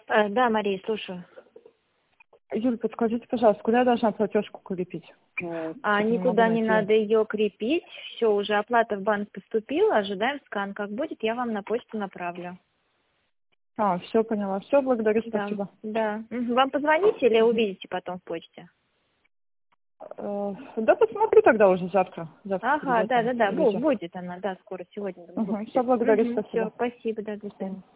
Да, Мария, слушаю. Юль, подскажите, пожалуйста, куда я должна платежку крепить? Никуда не надо ее крепить. Все, уже оплата в банк поступила, ожидаем скан. Как будет, я вам на почту направлю. Все поняла. Все, благодарю, Да, спасибо. да. Вам позвоните или увидите потом в почте? Да, посмотрю тогда уже завтра. Ага, да. привезу. Будет она, да, скоро, сегодня. Все, благодарю, спасибо. Все, спасибо, да, до свидания.